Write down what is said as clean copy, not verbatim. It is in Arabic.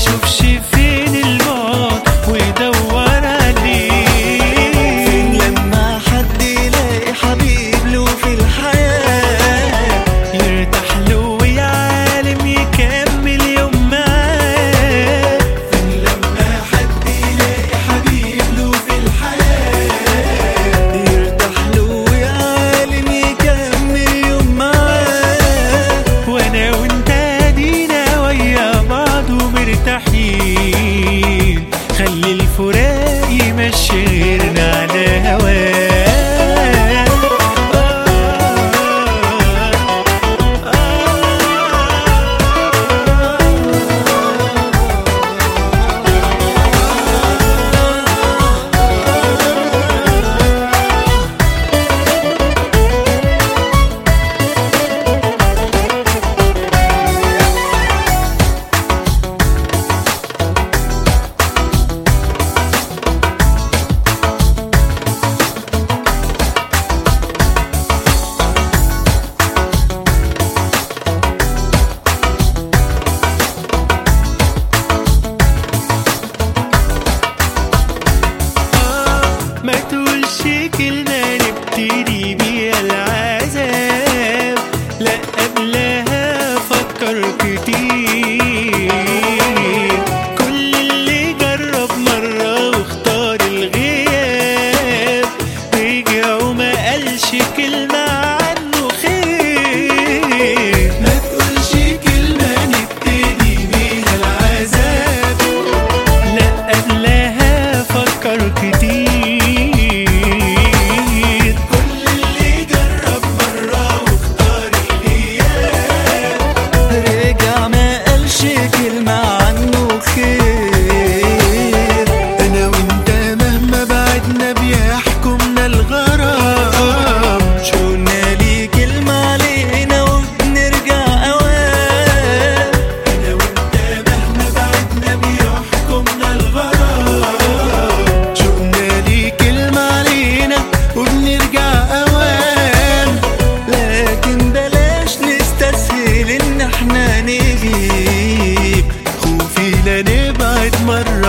يشوفش فين البعد ويدور عليه. فين لما حد يلاقي حبيب له في الحياة يرتاح له ويعالم يكمل يوم معاه. فين لما حد يلاقي حبيب له في الحياة يرتاح له ويعالم يكمل يوم معاه. وانا وانت ادينا ويا بعض ومرتاحين، خلي الفراق يمشي غيرنا على هواه. ما تقولش كلمة نبتدي بيها العذاب، لا قبلها فكر كتير. كل اللي جرب مرة واختار الغياب رجع وما قالش كلمة عنه خير. ما تقولش كلمة نبتدي بيها العذاب، لا قبلها فكر كتير. كلمة عنه خير. أنا وأنت مهما بعدنا بيحكمنا الغرام، شوقنا ليه كلمة علينا وبنرجع أوام. أنا وأنت مهما بعدنا بيحكمنا الغرام، شوقنا ليه كلمة علينا وبنرجع أوام. لكن بلاش نستسهل إن احنا نجيب خوفي لا نبعد مرة